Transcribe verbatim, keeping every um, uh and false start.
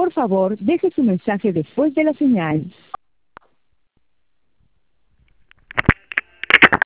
Por favor, deje su mensaje después de la señal.